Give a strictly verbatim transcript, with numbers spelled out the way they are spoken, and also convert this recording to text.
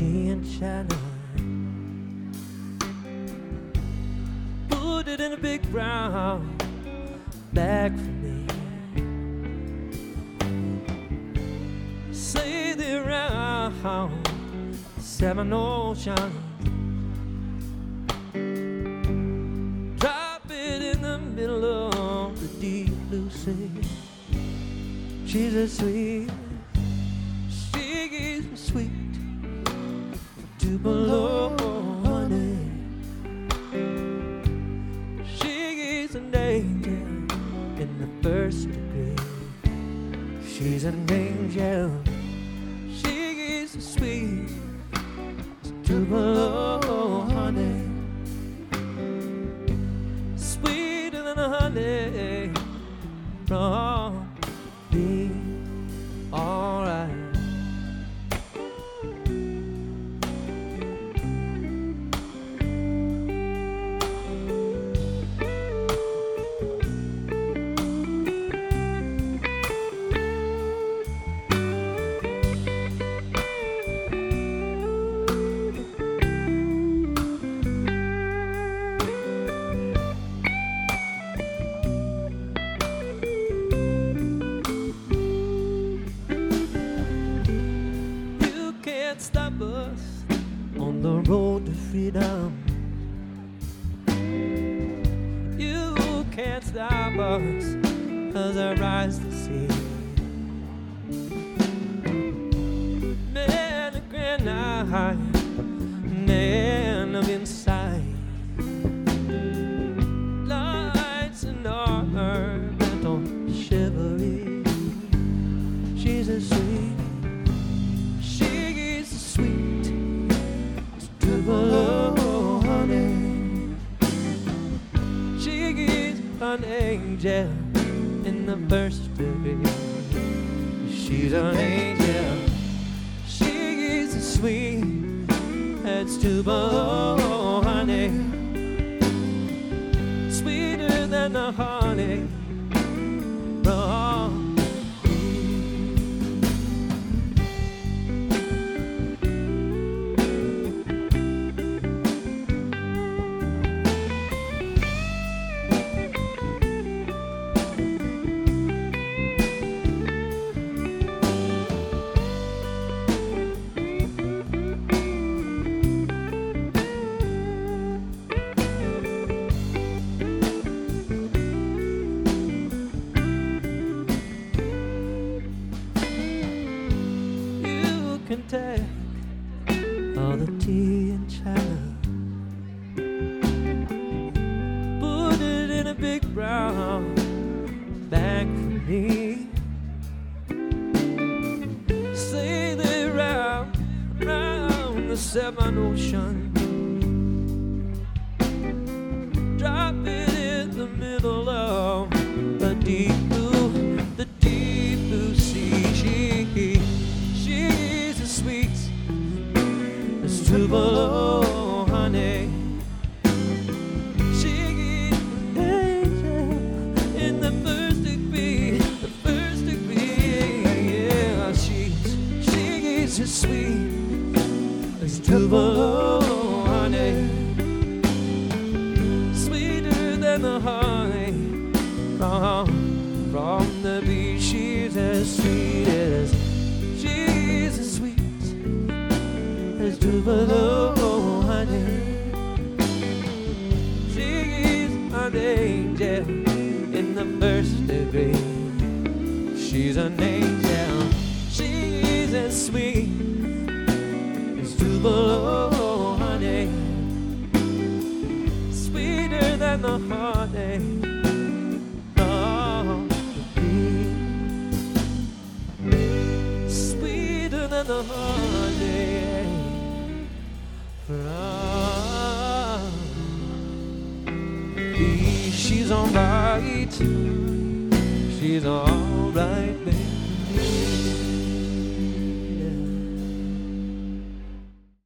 tea and china, put it in a big brown bag for me. Sail it around seven oceans, drop it in the middle of the deep blue sea. She's a sweet, she is sweet to below, honey. She is an angel in the first degree. She's an angel. She is sweet to below, honey. Sweeter than the honey from me. All right. Stop us on the road to freedom. You can't stop us as I rise to sea. Man of granite, man of insight, lights and armor bent on chivalry. She's a sweet, sweet to below, honey. She is an angel in the first degree. She's an angel. She is sweet as to below, honey. Sweeter than the honey from can take all the tea and china, put it in a big brown bag for me. Sail it round, round the seven oceans, drop it in the middle of the deep blue, the deep blue sea. She, she sweet as to below, honey. She is an angel in the first degree, the first degree. Yeah, she's she is as sweet as to below, honey. Sweeter than the honey from from the beach. She's as sweet as she's as sweet as to below, honey. She is an angel in the first degree. She's an angel. She is as sweet as to below, honey. Sweeter than the honey. Than the honey from me. She's alright, she's alright.